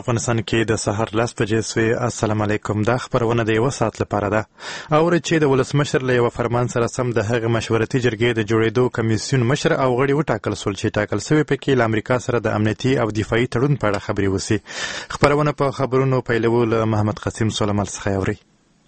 افغانستان کې د سهار 10 بجې سوې. السلام علیکم. دا خبرونه د 1 ساعت لپاره ده. اورئ چې د ولسمشر له یو فرمان سره سم د هغه مشورتي جرګې د جوړېدو کمیسیون مشر او غړي وټاکل شول چې ټاکل شوي پکې له امریکا سره د امنیتي او دفاعي تړون په اړه خبرې وشي. خبرونه په خبرونو پیلولو له محمد قاسم سلیمان څخه اورئ.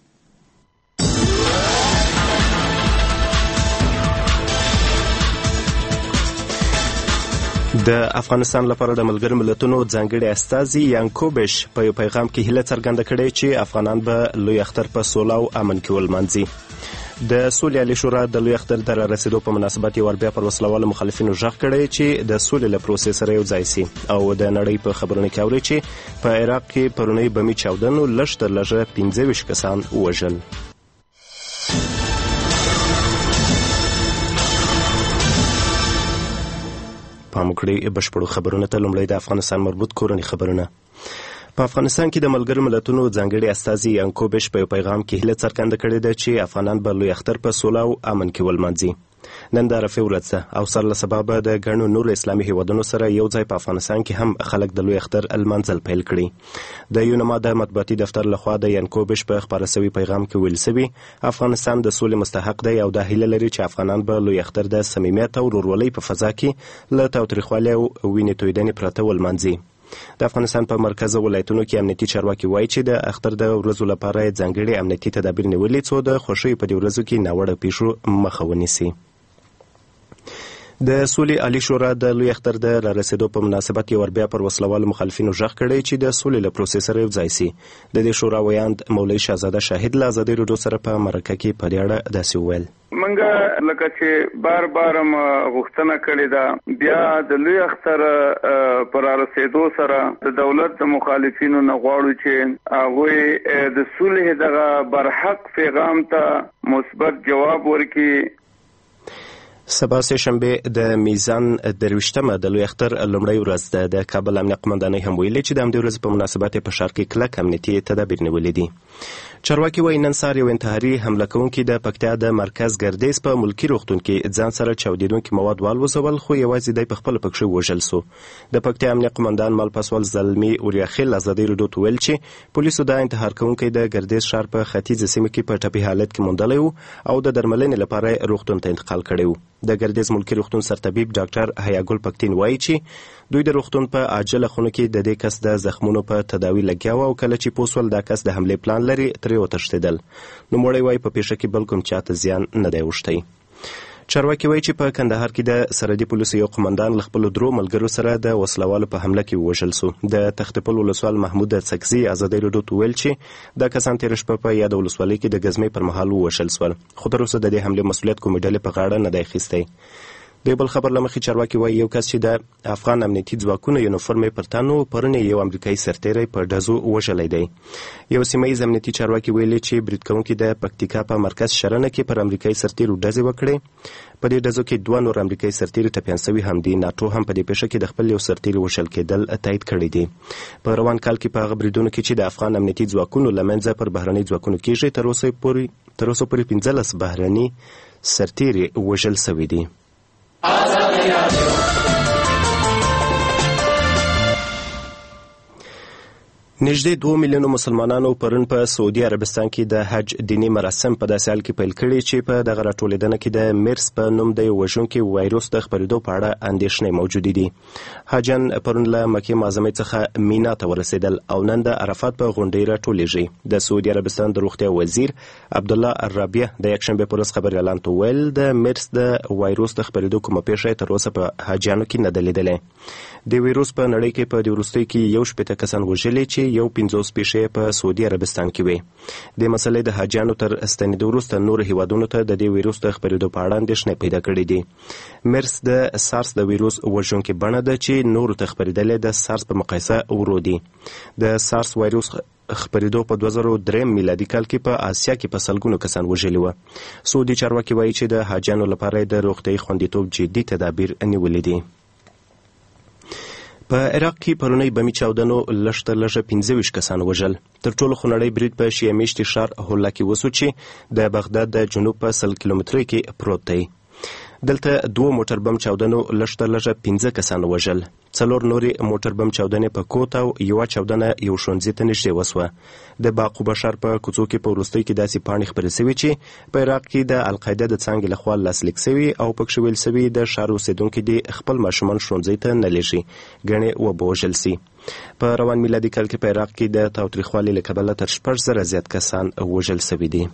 د افغانستان لپاره د ملګرو ملتونو ځانګړي استازي یانکوبش په یو پیغام کې هیله څرګنده کړې چې افغانان به لوی اختر په سوله او امن کې ولمانځي. د سولې عالي شورا د لوی اختر د رارسېدو په مناسبت یو بیا پر وسلوالو مخالفینو غږ کړی چې د سولې له پروسې سره یو ځای سي او د نړۍ په خبرونو کې اوري چې په عراق کې پرونی بمي چاودنو لږ تر لږه 15 کسان ووژل. پامکړی بشپړو خبرونه ته لومړی د افغانستان مربوط کورنی خبرونه. په افغانستان کې د ملګرو ملتونو ځانګړي استازي یانکوبش په یو پیغام کې هیله څرګنده کړې ده چې افغانان به لوی اختر په سوله او امن کې ولمانځي. نن د عرفې ورځ ده او سره له سببه د ګڼو نورو اسلامي هیوادونو سره یو ځای په افغانستان کې هم خلک د لوی اختر لمانځل پیل کړي. د یونما د مطبوعاتي دفتر لخوا د یانکوبش په خبره شوي پیغام کې ویل شوي افغانستان د سولې مستحق دی او د هیله لري چې افغانان به لوی اختر د صمیمیت او ورورولۍ په فضا کې له تاوتریخوالي او وینې تویدنې پرته ولمانځي. د افغانستان په مرکزي ولایتونو کې امنیتي چارواکي وایي چې د اختر د ورځو لپاره ځانګړي امنیتي تدابیر نیولې څو د خوښۍ په دې ورځو کې ناوړه پیښو مخه ونیسي. د سولې عالي شورا د لوی اختر د رارسېدو په مناسبت یو بیا پر وسلوالو مخالفینو غږ کړی چې د سولې له پروسې سره یو ځای سي. د دې شورا ویاند مولوي شهزاده شاهد له ازادي راډیو سره په مرکه کې په دې اړه داسې وویل: منګه لکه چې بار غوښتنه کړې ده بیا د لوی اختر پر رسیدو سره د دولت د مخالفینو نه غواړو چې هغه د سولې دغه برحق پیغام ته مثبت جواب ورکړي. سبا سه شنبه د میزان درویشتمه د لوی اختر لومړی ورځ ده. د کابل امنیه قمندانۍ هم ویلي چې د همدې ورځې په مناسبت په ښار کې کلک امنیتي تدابیر نیولي دي. چارواکي وایي نن سهار یو انتحاري حمله کوونکي د پکتیا د مرکز ګردیز په ملکي روغتون کې ځان سره چاودېدونکي مواد والوځول خو یوازې دی په خپله پکښې وژل سو. د پکتیا امنیه قمندان مالپاسوال زلمي اوریاخیل ازادي راډیو ته ویل چې پولیسو د انتحار کوونکی د ګردیز ښار په ختیځه سیمه کې په ټپي حالت کې موندلی و او د درملنې لپاره روغتون ته انتقال کړی و. د ګردیز ملکي روغتون سرطبیب ډاکټر حیاګل پکتین وایي چې دوی د روغتون په عاجله خونه کې د دې کس د زخمونو په تداوي لګیا و او کله چې پوه شول دا کس د حملې پلان لري ترې وتښتېدل. نوموړی وایي په پیښه کې بل کوم چاته زیان نه دی اوښتی. چارواکي وایي چې په کندهار کې د سرحدي پولیسو یو قمندان له خپلو 3 ملګرو سره د وسلوالو په حمله کې ووژل سو. د تختپل ولسوال محمود څکزي ازادي راډیو ته ویل چې دا کسان تېره شپه په یاد ولسوالۍ کې د ګزمې پر مهال ووژل سول خو تر اوسه د دې حملې مسؤلیت کومې ډلې په غاړه نه دی اخیستی. د بل خبر لمخې چارواکي وایي یو کس چې د افغان امنیتي ځواکونو یونیفورم یې پر تن و پرون یو امریکایي سرتیری په ډزو وژلی دی. یو سیمهییز امنیتي چارواکي ویلي چې برید کوونکي د پکتیکا په مرکز شرنه کې پر امریکایي سرتیرو ډزې وکړې. په دې ډزو کې 2 نور امریکایي سرتیري ټپیان سوي هم دي. ناټو هم په دې پیښه کې د خپل یو سرتیري وژل کېدل تایید کړی دي. په روان کال کې په هغه بریدونو کې چې د افغان امنیتي ځواکونو له منځه پر بهرني ځواکونو کېږي تر اوسه پورې 15 بهرني سرتیري وژل سوي دي. نږدې 2 میلیونو مسلمانانو پرون په سعودي عربستان کې د حج دیني مراسم په داسې حال کې پیل کړي چې په دغه راټولېدنه کې د مرس په نوم د وژونکي وایروس د خپرېدو په اړه اندېښنې موجودې دي. حاجیان پرون له مکې معظمې څخه مینا ته ورسېدل او نن د عرفات په غونډۍ راټولېږي. د سعودي عربستان د روغتیا وزیر عبدالله الرابیه د یکشنبې په ورځ خبري اعلان ته ویل د مرس د وایروس د خپرېدو کومه پیښه تر اوسه په حاجیانو کې نه ده لیدلې. د وایروس په نړۍ کې په دې وروستیو کې 1 کسان وژلي چې یو 50 پیښې په سعودي عربستان کې وي. د مسلې د حاجیانو تر ستنېدو وروسته نور هیوادونو ته د دې وایروس د خپرېدو په اړه اندېښنې پیدا کړې دي. مرس د سارس د وایروس وژونکې بڼه ده چې نورو ته خپرېدلې د سارس په مقایسه ورو دي. د سارس وایروس خپرېدو په 2003 میلادي کال کې په آسیا کې په سلګونو کسان وژلي وو. سعودي چارواکي وایي چې د حاجیانو لپاره د روغتیايي خوندیتوب جدي تدابیر نیولي دي. په عراق کې پرونی بمي چاودنو لږ تر لږه 15 کسان وژل. تر ټولو خونړی برید په شیعه میشتي ښار هولا کې وسو چې د بغداد د جنوب په 100 کیلومترۍ کې پروت دی. دلته 2 موټر بم چاودنو لږ تر لږه 15 کسان وژل. 4 نورې موټر بم چاودنې په کوت او یوه چاودنه یو ښوونځي ته نږدې وسوه. د باقو بشر په کوڅو کې په وروستیو کې داسې پاڼې خپرې سوي چې په عراق کې د القاعده د څانګې لخوا لاسلیک سوي او پکښې ویل سوي د ښار اوسېدونکي دې خپل ماشومان ښوونځي ته نه لیږي، ګڼې وبوژل سي. په روان میلادي کال کې په عراق کې د تاوتریخوالي له کبله تر 6,000 زیات کسان وژل سوي دي.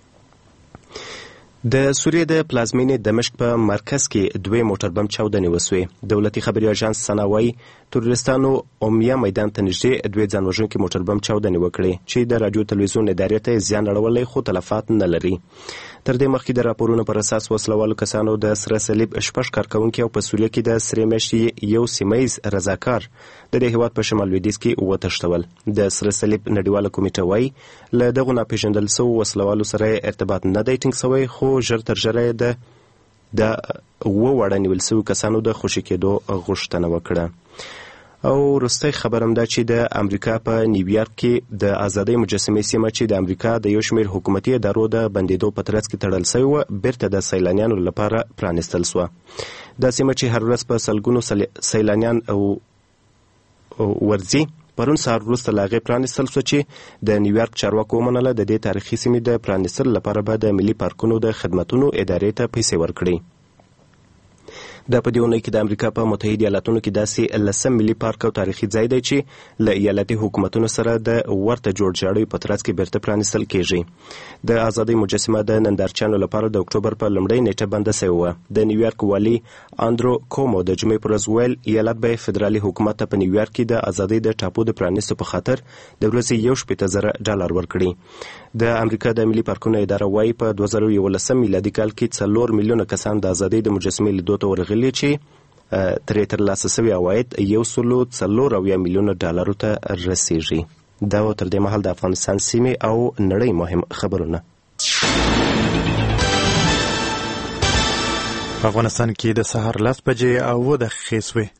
د سوریې د پلازمینې دمشق په مرکز کې 2 موټر بم چاودنې وسوې. دولتي خبري اژانس سنا وایي تروریستانو اومیا میدان ته نږدې 2 ځانوژونکي موټر بم چاودنې وکړې چې د راډیو تلویزیون ادارې ته زیان اړولی خو تلفات نه لري. تر دې مخکې د راپورونو پر اساس وسلوالو کسانو د سره صلیب 6 کارکونکي او په سوریه کې د سرې میاشتې یو سیمهیز رضاکار د دې هیواد په شمال لویدیځ کې وتښتول. د سره صلیب نړیواله کمیټه وایي له دغو ناپېژندل سوو وسلوالو سره ارتباط نه دی ټینګ سوی، خو ژر تر ژره یې د 2 واړه نیول سوي کسانو د خوشي کېدو غوښتنه وکړه. او وروستی خبر هم دا چې د امریکا په نیویارک کې د ازادۍ مجسمې سیمه چې د امریکا د یو شمېر حکومتي ادارو د بندېدو په ترڅ کې تړل سوې وه بیرته د سیلانیانو لپاره پرانیستل سوه. دا سیمه چې هر ورځ په سلګونو سیلانیان ورځي پرون سهار وروسته له هغې پرانیستل سوه چې د نیویارک چارواکو ومنله د دې تاریخي سیمې د پرانیستلو لپاره به د ملي پارکونو د خدمتونو ادارې ته پیسې ورکړي. دا په دې اونۍ کې د امریکا په متحده ایالاتونو کې داسې 10 ملي پارک او تاریخي ځای دی چې له ایالتي حکومتونو سره د ورته جوړجاړیو په ترڅ کې بیرته پرانیستل کېږي. د ازادۍ مجسمه د نندارچیانو لپاره د اکتوبر په لومړۍ نیټه بنده سوې وه. د نیویارک والي آندرو کومو د جمعې پر ورځ ویل ایالت به فدرالي حکومت ته په نیویارک کې د ازادۍ د ټاپو د پرانیستو په خاطر د ورځې $1,000 ورکړي. د امریکا د ملي پارکونو اداره وایي په 2011 میلادي کال کې 4 میلیونه کسان د ازادۍ د مجسمې لیدو ته ورغلي چې ترې ترلاسه سوي عواید $104 میلیونه ته رسیږي. دا و تر دې مهال د افغانستان سیمې او نړۍ مهم خبرونه. په افغانستان کې د سهار 10 بجې او 10 دقیقې سوې.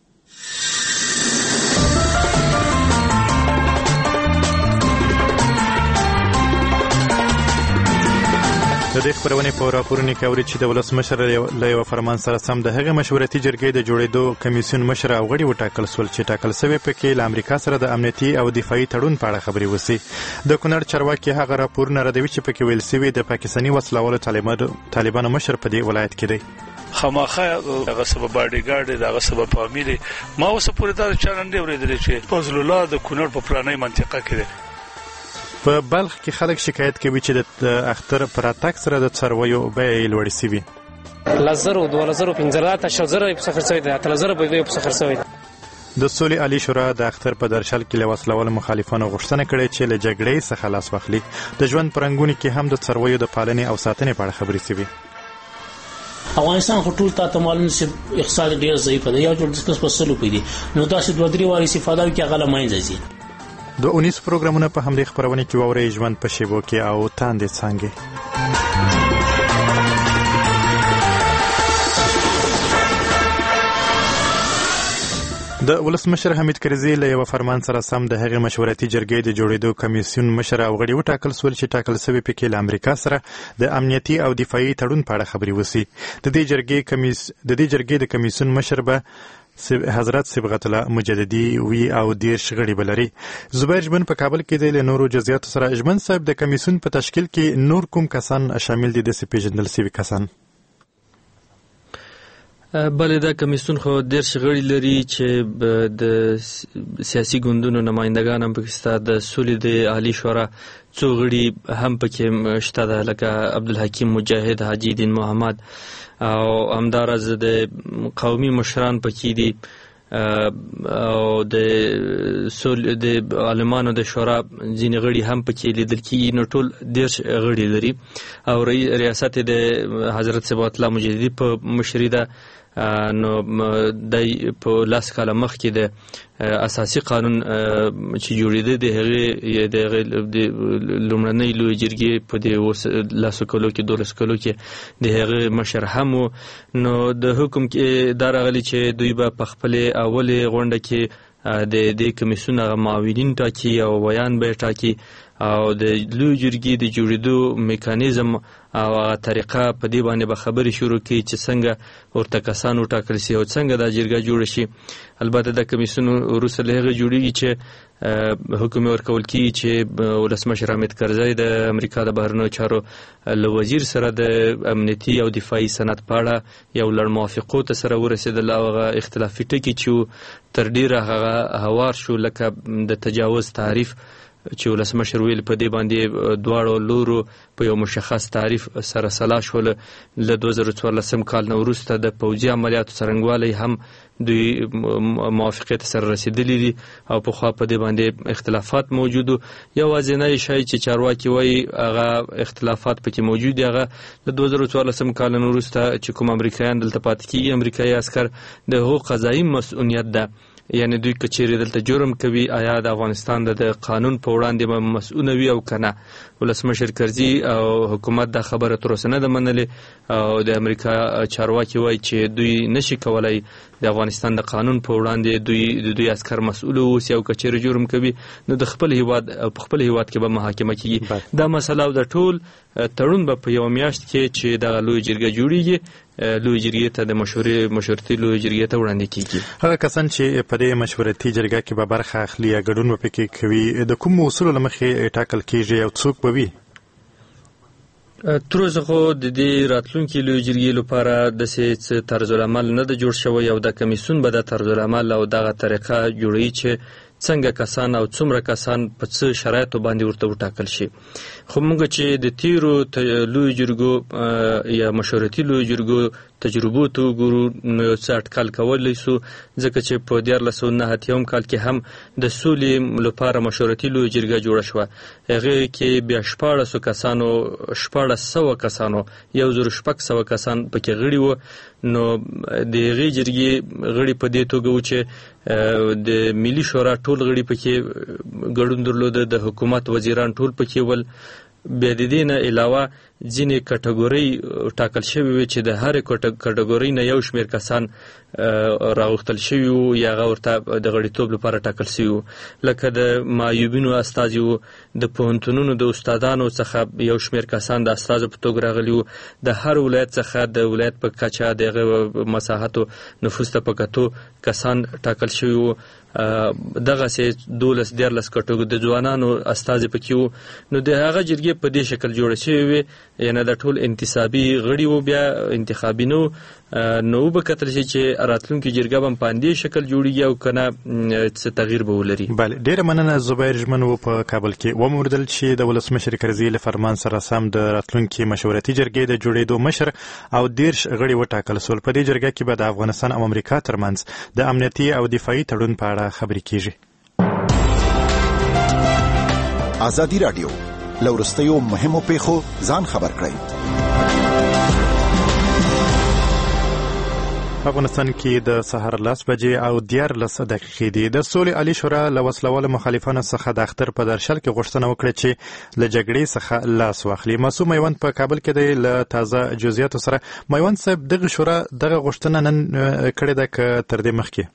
د دې خبرونې په راپورونو کې اوري چې د ولسمشر له یو فرمان سره سم د هغه مشورتي جرګې د جوړېدو کمیسیون مشر او غړي وټاکل سول چې ټاکل سوي پکې له امریکا سره د امنیتي او دفاعي تړون په اړه خبرې وسی. د کونړ چارواکي هغه راپورونه ردوي چې پکې ویل سوي د پاکستاني وسلوالو طالبانو مشر په دې ولایت کې دی. خامخا هغه سبب باډیګارد دغه سبب فامیلی ما اوس پورې دا چانندې ورېدل چې فضل الله د کونړ په پلانې منطقه کې دی. په بلخ کې خلک شکایت کوي چې د اختر پر اتاک سره د څارویو بیې لوړې سوي. 10,000 12,000 15,000 10,000 په څخه خرڅوي دي 13,000 په څخه خرڅوي. د سولې عالی شورا د اختر په درشل کې له وسلوالو مخالفانو غوښتنه کړې چې له جګړې څخه لاس واخلي. د ژوند پرنګونو کې هم د څارویو د پالنې او ساتنې په اړه خبرې سوي. افغانستان خو ټول ته معلوم چې اقتصاد ډیر ضعیف دی. یو جوړ د سپسلو پیدي نو تاسو 2-3 واري استفاده وکړئ هغه لمایځي. د 19 پروګرامونه په همدې خبرونه کې واورئ ژوند په شیبو کې او تاندې څانګې. د ولسمشر حمید کرزي له یو فرمان سره سم د هغې مشورتي جرګې د جوړېدو کمیسیون مشر او غړي وټاکل سول چې ټاکل سوي پکې له امریکا سره د امنیتي او دفاعي تړون په اړه خبرې وسی. د دې جرګې د کمیسیون مشر به حضرت صبغت الله مجددي وی او 10 غړي بلري. زبیر جبن په کابل کې د نورو جزئیاتو سره اجمن صاحب د کمیسیون په تشکیل کې نور کوم کسان شامل دي د پیژندل سوي کسان؟ بله دا کمیسیون خو 10 غړي لري چې د سیاسي ګوندونو نمائندگان هم پکې شته. د سولې د عالی شورا څو غړي هم پکې شته ده لکه عبدالحکیم مجاهد، حاجی دین محمد او همدارز د قومي مشران پکې دي او د عالمانو د شورا ځینې غړي هم پکې لیدل کېږي. نو ټول 10 غړي لري او ریاست د حضرت صبغت الله مجددي په مشري ده. نو دای په لاس کاله مخکې د اساسي قانون چې جوړېده د هغې د لومړنۍ لویې جرګې په دې لاسو کلو کې 12 کلو کې د هغې مشر هم و. نو د حکم کې دا راغلي چې دوی به په خپلې اولې غونډه کې د دې کمیسیون هغه معاونین ټاکي او ویان به ټاکي او د لوی جرګې د جوړېدو میکانیزم او هغه طریقه په دې باندې به خبرې شروع کړي چې څنګه ورته کسان وټاکل شي او څنګه دا جرګه جوړه شي. البته د کمیسیون وروسته له هغې جوړېږي چې حکم ورکول کېږي چې ولسمشر حامد کرزی د امریکا د بهرنیو چارو له وزیر سره د امنیتي او دفاعي صنعت په اړه یو لړ موافقو ته سره ورسېدل او هغه اختلافي ټکي چې تر ډېره هغه هوار شو لکه د تجاوز تعریف چې ولسمشر ویل په دې باندې دواړو لورو په یو مشخص تعریف سره سلا شول. له 2014 کال نه وروسته د پوځي عملیاتو څرنګوالی هم دوی موافقې ته سره رسېدلي دي او پخوا په دې باندې اختلافات موجود وو. یوازینی شی چې چارواکي وایي هغه اختلافات پکې موجود دي هغه له 2014 کال نه وروسته چې کوم امریکایان دلته پاتې کېږي امریکایي عسکر د هغو قضایي مسؤلیت ده، یعنی دوی که چیرې دلته جرم کوي آیا د افغانستان د قانون په وړاندې مسؤول وي او که نه. ولسمشر کرزي او حکومت دا خبره تر اوسه نه ده منلې او د امریکا چارواکي وایي چې دوی نشي کولی د افغانستان د قانون په وړاندې دوی عسکر مسؤل اوسي او که چیرې جرم کوي نو د خپل هیواد په خپل هیواد کې به محاکمه کیږي. دا مسله او د ټول تړون به په یوه میاشت کې چې دغه لویه جرګه جوړیږي لویه جرګې ته د مشورتي لویه جرګې ته وړاندې کیږي. هغه کسان چې په دې مشورتي جرګه کې به برخه اخلي یا ګډون به پکې کوي د کوم اصولو له مخې ټاکل کیږي او څوک به وي؟ تر اوسه خو د دې راتلونکي لویې جرګې لپاره داسې طرز العمل نه ده جوړ شوی او د کمیسیون به د طرز العمل او دغه طریقه جوړوي چې څنګه کسان او څومره کسان په څه شرایطو باندې ورته وټاکل شي. خو موږ چې د تیرو لویو جرګو یا مشورتي لویو جرګو تجربو ته وګورو نو یو څه اټکل کولی سو ځکه چې په 1989 کال کې هم د سولې لپاره مشورتي لویه جرګه جوړه شوه. هغې کې بیا 1400 کسانو 1400 کسانو 1600 کسان پکې غړي وو. نو د هغې جرګې غړي په دې توګه وو چې د ملي شورا ټول غړي پکې ګډون درلوده، د حکومت وزیران ټول پکې ول. بیا د دې نه علاوه ځینې کټګورۍ ټاکل شوي وي چې د هرې کټګورۍ نه یو شمېر کسان راغوښتل شوي وو یا هغه ورته د غړیتوب لپاره ټاکل شوي وو، لکه د معیوبینو استازي وو، د پوهنتونونو د استادانو څخه یو شمېر کسان د استازو په توګه راغلي وو، د هر ولایت څخه د ولایت په کچه د هغه مساحتو نفوس ته په کتو کسان ټاکل شوي وو. دغسې 12-14 کټګورۍ د ځوانانو استازي پکې وو. نو د هغه جرګې په دې شکل جوړه شوې وې، یعنې د ټول انتصابي غړي وو، بیا انتخابي نه نو به کتل شي چې راتلونکي جرګه به په همدې شکل جوړیږي او که نه څه تغییر به ولري. بله، ډېره مننه. زبیر ژمن و په کابل کې وموردل چې د ولسمشر کرزي له فرمان سره سم د راتلونکي مشورتي جرګې د جوړېدو مشر او 13 غړي وټاکل شول. په دې جرګه کې به د افغانستان او امریکا ترمنځ د امنیتي او دفاعي تړون په اړه خبرې کیږي. ازادي راډیو له وروستیو مهمو پیښو ځان خبر کړئ. افغانستان کې د سهار 10 بجې او 14 دقیقې دي. د سولې عالی شورا له وسلوالو مخالفانو څخه د اختر په درشل کې غوښتنه وکړه چې له جګړې څخه لاس واخلي. معصوم میوند په کابل کې دی له تازه جزئیاتو سره. میوند صاحب، دغه شورا دغه غوښتنه نن کړې ده که تر دې مخکې؟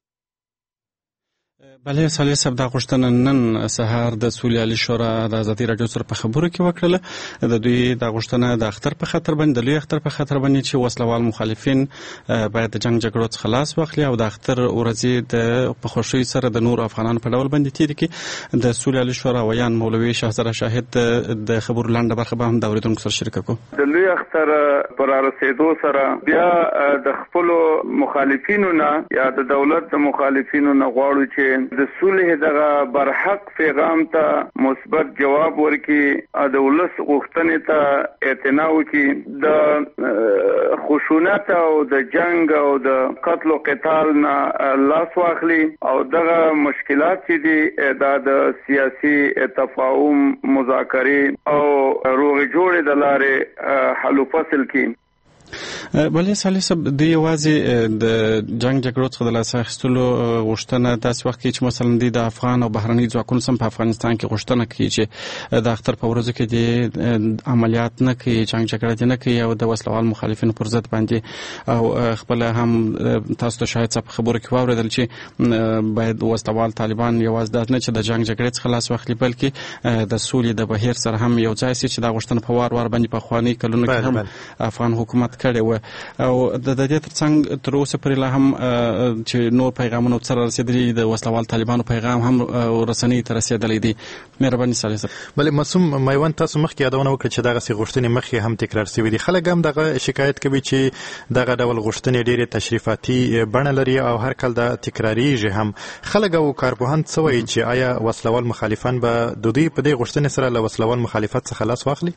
بله صالح صاحب، دا غوښتنه نن سهار د سولې عالی شورا د ازادي راډیو سره په خبرو کې وکړله. د دوی دا غوښتنه د اختر په خاطر باندې، د لوی اختر په خاطر باندې چې وسلوال مخالفین باید د جنگ جګړو څخه لاس واخلي او د اختر ورځې د په خوښۍ سره د نور افغانانو په ډول باندې تیر کړي. د سولې عالی شورا ویان مولوي شهزاده شاهد د خبرو لنډه برخه به هم د اوریدونکو سره شریکه کړو. د لوی اختر پر رسیدو سره بیا د خپل مخالفینو نه یا د دولت د مخالفینو نه غواړو چې د سولې دغه برحق پیغام ته مثبت جواب ورکړي، د ولس غوښتنې ته اعتنا وکړي، د خشونت او د جنگ او د قتل او قتال نه لاس واخلي او دغه مشکلات چې دي دا د سیاسي تفاهم، مذاکرې او روغې جوړې د لارې حل و فصل کړي. بلې صالح صاحب د یوازې د جنگ جګړو څخه د لاس اخیستلو غوښتنه داسې وخت کې چې مثلا د افغان او بهرني ځواکونو سم په افغانستان کې غوښتنه کوي چې د اختر په ورځو کې د عملیات نه کوي، جنگ جګړه نه کوي او د وسلوال مخالفینو پر ضد باندې او خپل هم تاسو ته شاید څه خبره کې واوریدل چې باید وسلوال طالبان یوازې نه چې د جنگ جګړې څخه لاس واخلي بلکې د سولې د بهیر سره هم یو ځای شي چې دا غوښتنه په وار باندې په خواني کلونو کې هم افغان حکومت کړی و او د دې ترڅنګ تر اوسه پورې لا هم چې نور پیغامونه سره رسیدلي د وسلوال طالبانو پیغام هم رسنۍ ته رسیدلی دی. مهرباني صالح صاحب. بلې معصوم میوند تاسو مخکې یادونه وکړه چې دغه غوښتنې مخکې هم تکرار شوي دي. خلک هم دغه شکایت کوي چې دغه ډول غوښتنې ډېرې تشریفاتي بڼه لري او هر کله دا تکراریږي هم. خلک او کارپوهان څه وایي چې آیا وسلوال مخالفان به د دوی په دې غوښتنې سره له وسلوال مخالفت څخه لاس واخلي؟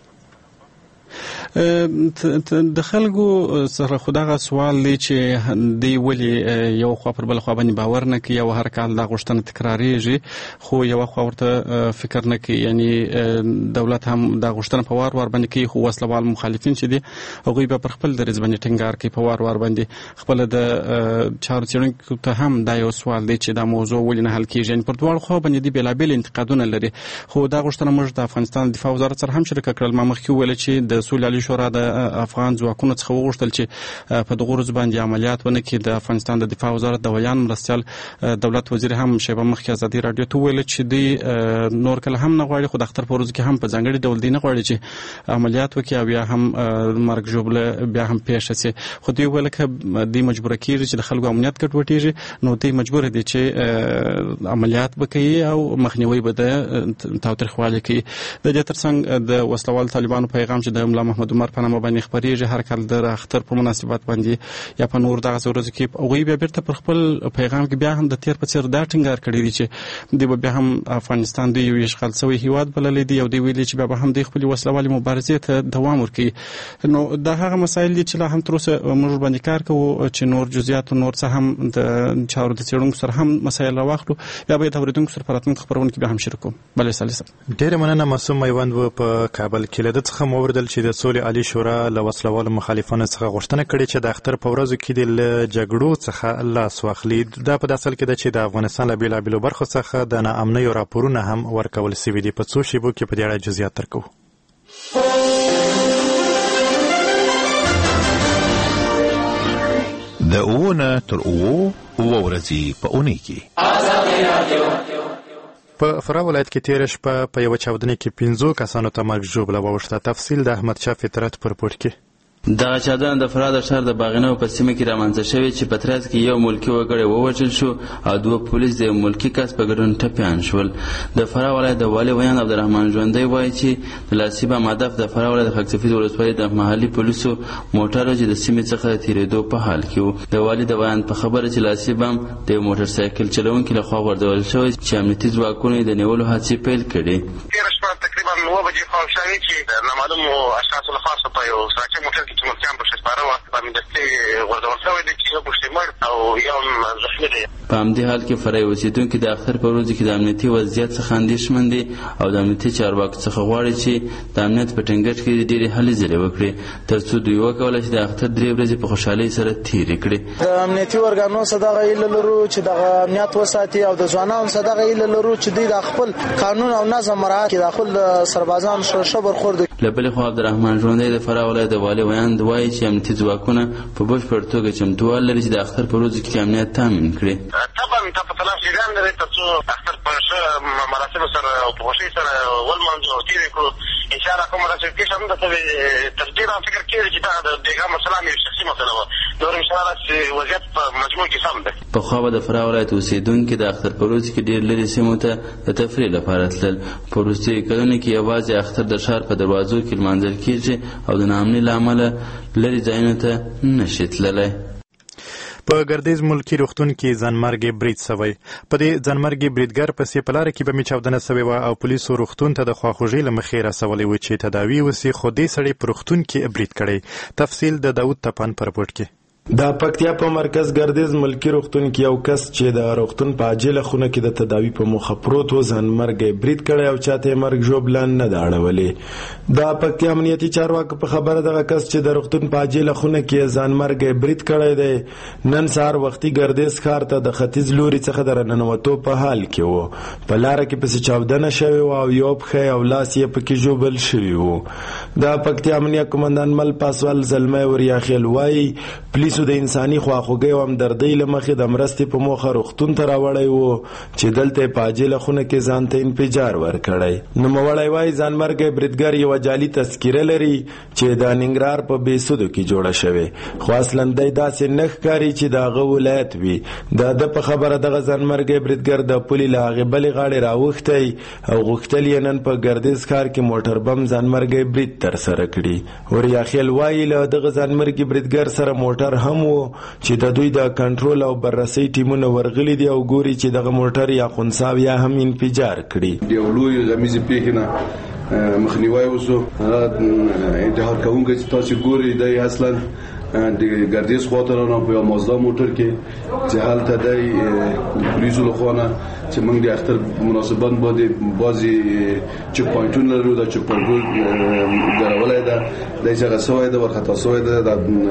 د خلکو سره خدغه سوال دی چې دی ولی یو خوا پر بل خوا باندې باور نه کوي او هر کال دا غوښتنه تکراریږي خو یو خوا ورته فکر نه کوي، یعنی دولت هم دا غوښتنه په وار باندې کوي خو وسلوال مخالفین چې دي هغوی به پر خپل دریځ باندې ټینګار کوي په وار باندې. خپل د چارو څېړونکو ته هم دا یو سوال دی چې دا موضوع ولې نه حل کیږي، یعنی پر دواړو خوا باندې دي بېلابېل انتقادونه لري خو دا غوښتنه موږ د افغانستان دفاع وزارت سره هم شریکه کړل. ما مخکې وویل چې د سولې شورا د افغان ځواکونو څخه وغوښتل چې په دغه ورځ باندې عملیات ونه کړي. د افغانستان د دفاع وزارت د ویان مرستیال دولت وزیر هم شیبه مخکې ازادي رادیو ته ویل چې دی نور کله هم نه غواړي خو د اختر په ورځ کې هم په ځانګړي ډول دی نه غواړي چې عملیات وکړي او یا هم مرګ ژوبله بیا هم پیښ شي. خو دوی ویل چې دی مجبور کیږي چې د خلکو امنیت ګډوډېږي نو دی مجبور دی چې عملیات وکړي او مخنیوي به د تاوتریخوالي کوي. د دې ترڅنګ د وسلوال طالبانو پیغام چې د ملا محمد عمر په نامه باندې خبرېږي هر کال د اختر په مناسبت باندې یا په نور دغه ورځو کې هغوی بیا بیرته پر خپل پیغام کې بیا هم د تیر په څېر دا ټینګار کړی دی چې دوی به بیا هم افغانستان د یو اشغال شوی هیواد بللی دی او دوی ویلي چې بیا به هم دوی خپلې وسلوالې مبارزې ته دوام ورکوي. نو دا هغه مسایل دي چې لا هم تر اوسه موږ باندې کار کوو چې نور جزئیات او نور څه هم د چارو د څېړونکو سره هم مسایل راواخلو یا به د اورېدونکو سره په راتلونکي خپرونه کې بیا هم شریکو. بلې صالح صاحب. ډېره مننه معصوم میوند په کابل کې له ده څخه مو واورېدل چې د سولې عالي شورا له وسلوالو مخالفانو څخه غوښتنه کړې چې د اختر په ورځو کې د جګړو څخه لاس واخلي. دا په اصل کې ده چې د افغانستان له بېلابېلو برخو څخه د ناامنیو راپورونه هم ورکول شوي دي. په څو شیبو کې په دې اړه جزئیات درکوو. د اوونه تر اوو ورځې په اونۍ کې په فراه ولایت کې تېره شپه په یوه چاودنه کې 15 کسانو ته مرګ ژوبله واوښته. تفصیل د احمدشاه فطرت پر پورت کې. دغه چاودنه د فراه د ښار د باغینو په سیمه کې رامنځته شوې چې په ترڅ کې یو ملکي وګړی ووژل شو او 2 پولیس د ملکي کس په ګډون ټپیان شول. د فراه ولایت د والي ویان عبدالرحمن ژوندی وایي چې د لاسي بم هدف د فراه ولایت خاکسفید ولسوالۍ د محلي پولیسو موټر چې د سیمې څخه تېرېدو په حال کې و. د والي د بیان په خبره چې لاسي بم د یو موټر سایکل چلونکي لخوا غورځول شوی چې امنیتي ځواکونو د نیولو هڅې پیل کړې. تېره شپه تقریبا 9 بجې خوا شوې چې د نامعلومو اشخاصو لخوا په یو سراچه موټر کې چې ملکیان پکښې سپاره وه امنیتي غورځول شوی دی چې یو پکښې مړ او یو هم زخمي دی. په همدې حال کې فرعي اوسېدونکي د اختر په ورځو کې د امنیتي وضعیت څخه اندېښمن دي او د امنیتي چارواکو څخه غواړي چې د امنیت په ټینګښت کې ډېرې هلې ځلې وکړي تر څو دوی وکولی چې د اختر 3 ورځې په خوشحالۍ سره تېرې کړي. د امنیتي ارګانو څخه دغه هیله لرو چې دغه امنیت وساتي او د ځوانانو څخه دغه هیله لرو چې دوی د خپل قانون او نظم مراعات کړي، د خپل سربازان ښه برخورد. له بلې خوا عبدالرحمن ژوندی د فراه ولایت د والي ویاند وایي چې امنیتي ځواکونه په بشپړ توګه چمتووالی لري چې د اختر په ورځو کې امنیت تامین کړي. طبعا ته په تلاش جریان لري تر څو اختر په ښه مراسمو سره او په خوښۍ سره ولمانځو او تېرې کړو. انشاءالله کومه داسې پیښه هم درته تر ډېره فکر کېږي چې دغه د بېګا مسله یو شخصي مسله وه. نور انشاءالله چې وضعیت په مجموع کې سم دی. پخوا به د فراه ولایت اوسېدونکي د اختر په ورځو کې ډېر لرې سیمو ته د تفریح لپاره تلل. په وروستیو کلونو کې یوازې اختر د ښار په دروازو کې لمانځل کېږي او د ناامنۍ له امله لرې ځایونو ته نه شي تللی. په ګردیز ملکي روغتون کې ځانمرګي برید شوی. په دې ځانمرګي بریدګر پسې په لاره کې به چاودنه شوې وه او پولیسو روغتون ته د خواخوږۍ له مخې رسولی و چې تداوي وسي، خو دې سړی په روغتون کې برید کړی. تفصیل د داود تپان په رپورټ کې. د پکتیا په مرکز ګردیز ملکی روغتون کې یو کس چې د روغتون په عاجله خونه کې د تداوی په موخه پروت و ځانمرګ برید کړی او چاته مرګ ژوبلن نه دا اړولې. د پکتیا امنیتي چارواکو په خبره دغه کس چې د روغتون په عاجله خونه کې ځانمرګ برید کړی دی نن سهار وختي ګردیز ښار ته د ختیځ لوري څخه د راننوتو په حال کې و. په لاره کې پسې چاودنه شوې وه او یو پښی او لاس یې پکې ژوبل شوي وو. د پکتیا امنیه قمندان مل پاسوال زلمی وریاخیل وایي پولیسو د انساني خواخوږۍ او همدردۍ له مخې د مرستې په موخه روغتون ته راوړی و چې دلته یې په عاجله خونه کې ځان ته انفجار ورکړی. نوموړی وایي ځانمرګی بریدګر یوه جعلي تذکیره لري چې د ننګرهار په بېسودو کې جوړه شوې خو اصلا دی داسې نه ښکاري چې د هغه ولایت وي. د ده په خبره دغه ځانمرګی بریدګر د پولې له هغې بلې غاړې راوښتی او غوښتل یې نن په ګردیز ښار کې موټر بم ځانمرګی برید ترسره کړي. وریاخیل وایي له دغه ځانمرګي بریدګر سره موټر هم و چې د دوی د کنټرول او بررسۍ ټیمونه ورغلي دي او ګوري چې دغه موټر یا خنثی یا هم انفجار کړي. د لوی غمیزې پیښې نه مخنیوی وشو. انتحار کوونکی چې تاسو ګورئ دی اصلا د ګردیز خواته رانه په یو مازدا موټر کې چې هلته دی پولیسو له خوا نه چې موږ د اختر مناسبت باندې بعضې چک پوینټونه لرو. دا چک پوینټ ګرولای ده دی چې هغه سوی ده ورخطا سوی ده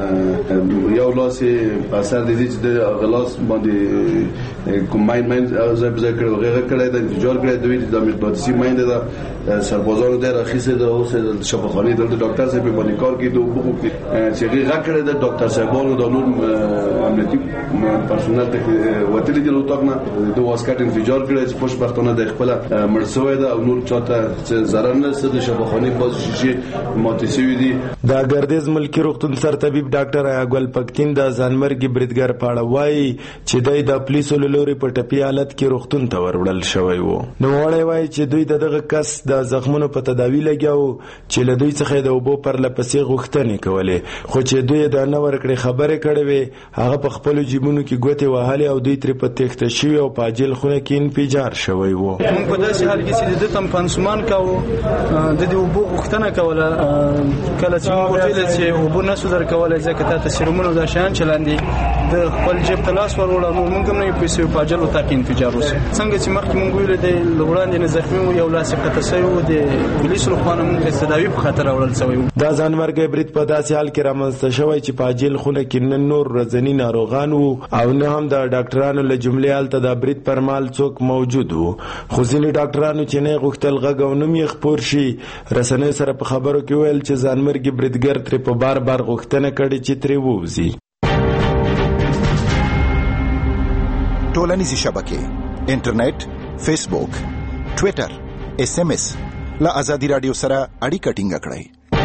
یو لاس یې په اثر د دې چې د هغه لاس باندې کوم ماین ځای په ځای کړی هغه کړی ده انفجار کړی دوی د مقدسي ماینده ده سربازانو دی راخیستې ده اوس د شفاخانې دلته ډاکټر صاحب یې باندې کار کوي د اوبو چې هغې غږ کړی د ډاکټر صاحبانو د نور امنیتي پرسونل ته وتلي دي له اتاق نه د واسکټ انفجار کړی چې خوشبختانه د خپله مړ سوی ده او نور چاته ضرر نه رسېده. د شفاخانې بعضې شیشې ماتې شوي دي. د ګردیز ملکي روغتون سرطبیب ډاکټر ایاګل پکتین د ځانمرګي بریدګر په اړه وایي چې دی د پولیسو له لوري په ټپي حالت کې روغتون ته وروړل شوی و. نوموړی وایي چې دوی د دغه کس د زخمونو په تداوي لګیا و چې له دوی څخه د اوبو پرله پسې غوښتنې کولې خو چې دوی د نه ورکړې خبرې کړې وې هغه په خپلو جیبونو کې ګوتې وهلې او دوی ترې په تېښته شوي او په عاجل خونه کې انفجار شوی و. موږ په داسې حال کې چې د ده ته پانسمان کوو د دې اوبو غوښتنه کوله کله چې موږ ویل چې اوبه نسو درکولی ځکه تا ته سیرومونه دا شیان چلاندې د خپل جیب ته لاس ور وړه نو موږ هم نه یې پیسې په عاجل اتاق کې انفجار وشو. څنګه چې مخکې موږ ویلو دی له وړاندې نه زخمي و یو لاس یې قطع شوی و د پولیسو له خوا نه موږ تداوي په خاطر راوړل شوی و. دا ځانمرګی برید په داسې حال کې رامنځته شوی چې په عاجل خونه کې نه نور ورځني ناروغان وو او نه هم د ډاکټرانو له جملې هلته د برید پر مهال څوک موجود وو. خو ځینې ډاکټرانو چې نه یې غوښتل غږ او نوم یې خپور شي رسنیو سره په خبرو کې ویل چې ځانمرګي بریدګر ترې په بار بار غوښتنه کړې چې ترې ووځي. ټولنیزې شبکې انټرنیټ فیسبوک ټویټر SMS له ازادي رادیو سره اړیکه ټینګه کړئ.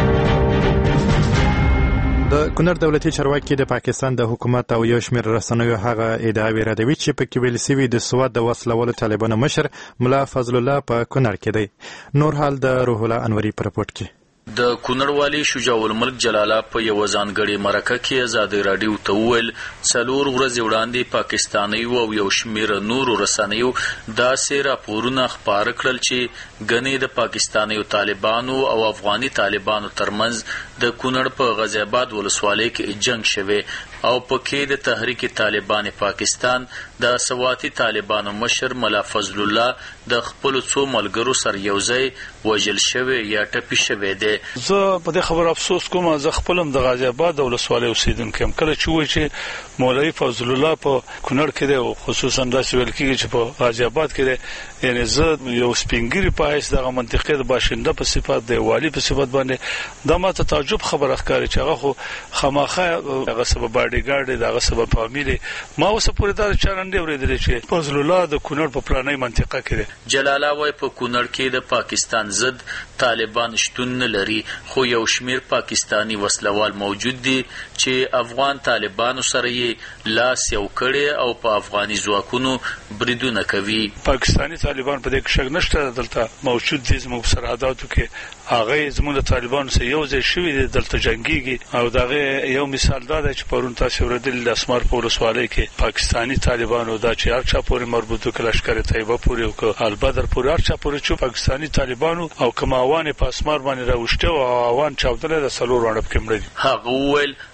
د کونړ دولتي چارواکي د پاکستان د حکومت او یو شمېر رسنیو هغه ادعاوې ردوي چې پکې ویل سوي د سواد د وسلوالو طالبانو مشر ملا فضل الله په کونړ کې دی. نور حال د روح الله انوري په رپورټ کې. د کونړ والي شجاع الملک جلاله په یو ځانګړي مرکه کې ازادي رادیو ته وویل 4 ورځې وړاندې پاکستاني او یو شمېر نورو رسنیو داسې راپورونه خپاره کړل چې ګنې د پاکستاني طالبانو او افغاني طالبانو ترمنځ د کونړ په غازي آباد ولسوالۍ کې جنگ شوی او پکې د تحریک طالبان پاکستان د سواتي طالبانو مشر ملا فضل الله د خپل څو ملګرو سره یوځای وژل شوی یا ټپي شوی دی. زه په دې خبر افسوس کوم. زه خپلم د غازي آباد ولسوالۍ اوسیدونکی یم. کله چې وایي چې مولوي فضل الله په کونړ کې دی او خصوصا داسې ویل کېږي چې په غازي آباد کې دی یعنی زه یو سپینګیري په حیث دغه منطقې د باشنده په صفت د والي په صفت باندې دا ماته تعجب خبره ښکاري چې هغه خو خامخا هغه سبب باډیګارډ دغه سبب فامیل ما اوس پورې دا چرند اورېدل چې فضل الله د کونړ په پلاني منطقه کې دی. جلاله وای په کونړ کې د پاکستان ضد طالبان شتون نه لري خو یو شمیر پاکستانی وسلوال موجود دي چې افغان طالبانو سره یې لاس یو کړي او په افغاني ځواکونو بریدونه کوي. پاکستانی طالبان په دې کې شک نشته دلته موجود دي زموږ سرحداتو کې هغه زموږ د طالبانو سره یو ځای شوي دي دلته جنگيږي او دغه یو مثال دا دی چې پرون تاسو ورېدل د اسمار په ولسوالۍ کې پاکستانی طالبانو دا چې هر چا پورې مربوط وکړ لشکر طیبه پورې او البدر پورې هر چا پورې چې پاکستانی طالبانو او کما اوان په اسمار باندې راوښته او اوان چاودل د سلور وړب کې مړ دي. هغه ویل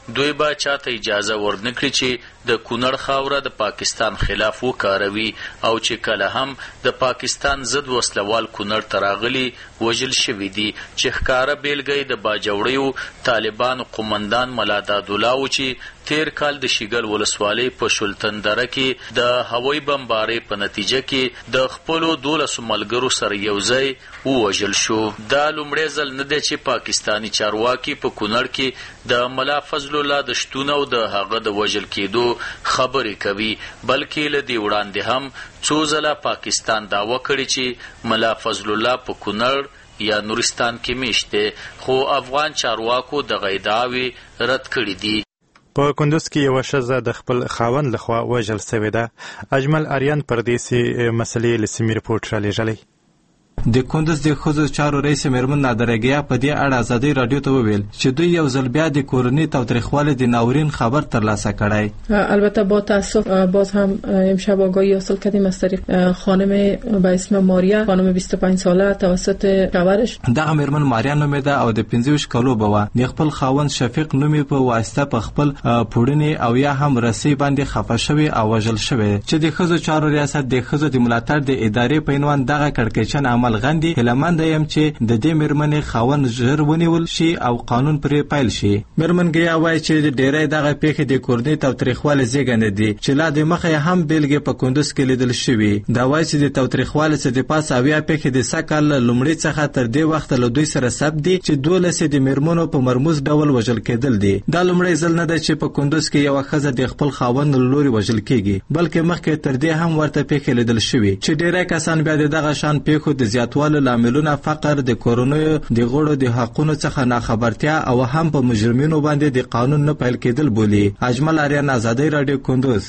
دوی به چاته اجازه ورنکړي چې د کونړ خاوره د پاکستان خلاف وکاروي او چې کله هم د پاکستان ضد وسلوال کونړ ته راغلي وژل شوي دي، چې ښکاره بیلګه د باجوړیو طالبانو قومندان ملا دادالله و چې تیر کال د شیګل ولسوالۍ په شلتن دره کې د هوایي بمبارۍ په نتیجه کې د خپلو 12 ملګرو سره یو ځای ووژل شو. دا لومړی ځل نه دی چې پاکستاني چارواکي په کونړ کې د ملا فضل الله د شتون او د هغه د وژل کېدو خبرې کوي، بلکې له دې وړاندې هم څو ځله پاکستان دعوه کړې چې ملا فضل الله په کونړ یا نورستان کې میشت دی، خو افغان چارواکو دغه ادعاوې رد کړې دي. په کندوز کې یوه ښځه د خپل خاوند لخوا وژل سوې ده. اجمل اریان پردیسي مسلې له سیمې رپورټ رالیږلی. د کندوز د ښځو چارو رئیس میرمن نادرګیا په دې اړه ازادي رادیو ته وویل چې دوی یو ځل بیا د کورنۍ تاوتریخوالي د ناورین خبر ترلاسه کړی. البته با تاسف باز هم امشب آگاهی حاصل کردیم از طریق خانم به اسم ماریا، خانم 25 ساله توسط شوهرش. دغه میرمن ماریا نومېده او د 25 کالو به د خپل خاوند شفیق نومې په واسطه په خپل پوړنې او یا هم رسۍ باندې خفه شوی او وژل شوی، چې د ښځو چارو ریاست د ښځو د ملاتړ د ادارې په عنوان دغه کړکېچن عمل غندي. هیلهمند یم چې د دې میرمنې خاوند ژر ونیول شي او قانون پرې پیل شي. میرمن ګیا وایي چې ډېری دغه پیښې د کورنۍ تاوتریخوالي زیږنده دي چې لا د مخه هم بیلګې په کندوز کې لیدل شوي. دا وایي چې د تاوتریخوالي څخه د پاسه اویا پیښې د سکهال لومړي څخه تر دې وخته له دوی سره ثبت دي چې 12 د میرمنو په مرموز ډول وژل کېدل دي. دا لومړی ځل نه ده چې په کندوز کې یوه ښځه د خپل خاوند له لوري وژل کېږي، بلکې مخکې تر دې هم ورته پیښې لیدل شوي چې ډېری کسان بیا د دغه شان پیښو د زیاتوالي لاملونه فقر، د کورنیو د غړو د حقونو څخه ناخبرتیا او هم په مجرمینو باندې د قانون نه پیل کېدل بولي. اجمل اریان، ازادي رادیو، کندوز.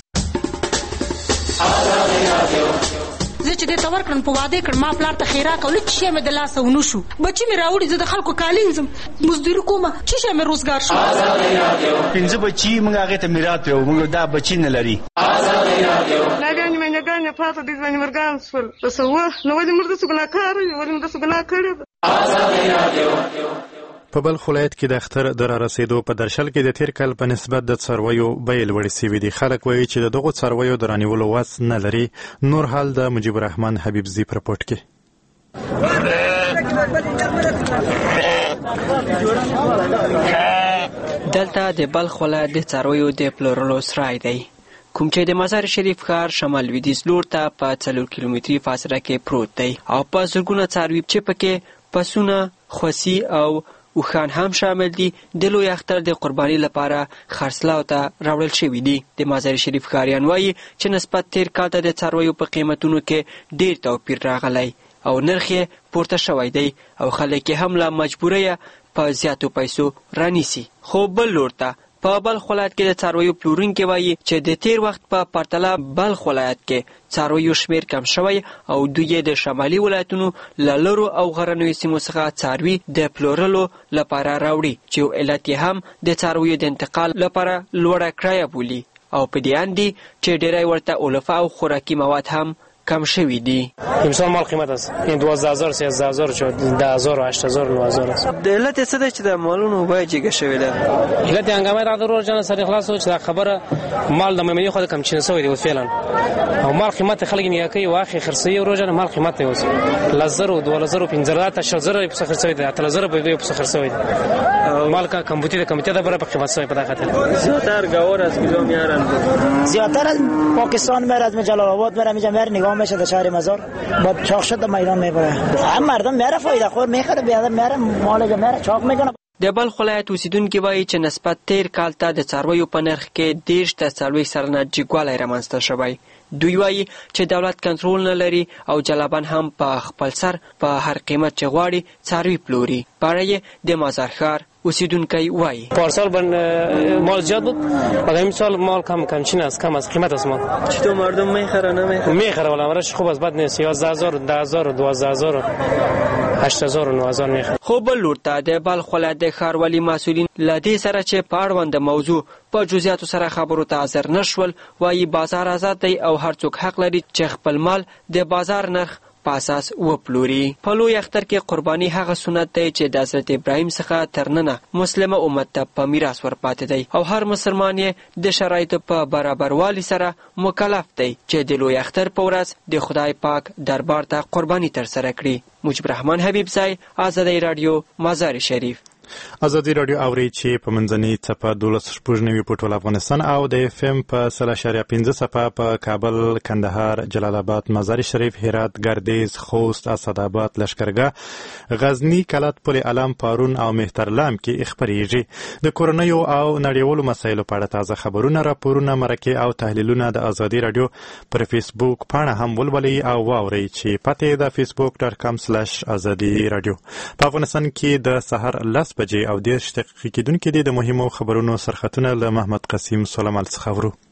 زه چې دې ته ورکړم په واده کړم، ما پلار ته خیرات او هیڅ شی مې د لاسه ونه شو. بچي مې راوړي، زه د خلکو کالي وینځم، مزدوري کوم، چې شی مې روزګار شو. 15 بچي موږ هغه ته میراث یو، موږ دا بچي نه لري. ناګانې مې ناګانې پاته دې ځواني مرګان شول. څه و نو ولې موږ داسې ګناه کار یو، ولې موږ داسې ګناه کړې ده. په بلخ ولایت کې د اختر د رارسېدو په درشل کې د تیر کال په نسبت د څارویو بیې لوړې سوي دي. خلک وایي چې د دغو څارویو د رانیولو وس نه لري. نور حال د مجیب الرحمن حبیبزي په رپورټ کې. دلته د بلخ ولایت د څارویو د پلورلو سرای دی، کوم چې د مزار شریف ښار شمال لویدیځ لور ته په 4 کیلومتري فاصله کې پروت دی او په زرګونه څاروي چې پکې پسونه، خوسي او اوښان هم شامل دي د لوی اختر د قرباني لپاره خرڅلاو ته راوړل شوي دي. د مزار شریف ښاریان وایي چې نسبت تیر کال ته د څارویو په قیمتونو کې ډیر توپیر راغلی او نرخ یې پورته شوی دی او خلک هم له مجبوریه په زیاتو پیسو رانیسي. خو بل لور ته په بلخ ولایت کې د څارویو پلورونکي وایي چې د تیر وخت په پرتله بلخ ولایت کې څارویو شمیر کم شوی او دوی د شمالي ولایتونو له لرو او غرنیو سیمو څخه څاروي د پلورلو لپاره راوړي، چې علت یې هم د څارویو د انتقال لپاره لوړه کرایه بولي او په دې اند دي چې ډیری ورته علفه او خوراکي مواد هم کم شوی دي. امسال مال قیمت است، این 12000 13000 شد، 10000 8000 9000 است. د علت څه ده چې د مالونو بیه جګه شوې ده؟ علت هنګامه را درور جان سره خلاص او چې خبره مال د مېمنې خو کم چین سوی دی فعلا، او مال قیمت خلک نه کوي واخی خرڅي او روزانه مال قیمت نه اوس لزر 2000 15000 8000 په خرڅوي دی، 3000 په خرڅوي دی. مال کا کمپیوټر کمیټه د برابر قیمت سوی په دغه خاطر زیاتر گاور از کجا میارن؟ زیاتر از پاکستان میاد، از جلال آباد میاد، اینجا میاد نگاه میشه در شهر مزار با چاق شد میدان میبره. هم مردم میاره فایده خور میخره، بیادر میاره مالجا میاره چاق میکنه. د بلخ ولایت اوسیدونکي وایي چې نسبت تیر کال ته د څارویو په نرخ کې 10 تر 40 سلنه جګوالی رامنځته شوی. دوی وایي چې دولت کنټرول نه لري او جلبان هم په خپل سر په هر قیمت چې غواړي څاروي پلوري. په اړه یې د مزار ښار اوسیدونکی وایي پارسال مال زیاد بود، مگر امسال مال کمچین است، کم از قیمت است. مال چطور مردم میخره نمیخره؟ میخره ولی امرش خوب است، بد نیست. 11000 10000 12000 8000 9000 میخره. خو بل لور ته د بلخ ولایت د ښاروالي مسؤلین له دې سره چې په اړوند موضوع په جزئیاتو سره خبرو ته حاضر نشول، وایي بازار آزاد دی او هر څوک حق لري چې خپل مال د بازار نرخ په اساس وپلوري. په لوی اختر کې قرباني هغه سنت دی چې د حضرت ابراهیم څخه تر ننه مسلمه امت ته په میراث ورپاتې دی او هر مسلمان یې د شرایطو په برابروالي سره مکلف دی چې د لوی اختر په ورځ د خدای پاک دربار ته قرباني ترسره کړي. مجيب رحمان حبیبزی، آزادی رادیو، مزار شریف. ازادي رادیو اوري چې په منځنۍ څپه 12.9 په ټول افغانستان او د اف ام په 3.15 څپه په کابل، کندهار، جلال آباد، مزار شریف، هرات، ګردیز، خوست، اسداباد، لشکرګاه، غزنی، کلات پل علم، پارون او مهترلام کې خبريږي. د کورونیو او نړیوالو مسایلو په اړه تازه خبرونه، راپورونه، مرکې او تحلیلونه د ازادي رادیو پر فیسبوک پاڼه هم ولولئ او واورئ چې پته د facebook.com/azadi radio. په افغانستان کې د سحر 10 بجې او 10 دقیقې کېدونکې دي. د مهمو خبرونو سرخطونه له محمد قسیم سلیمان څخه ورو.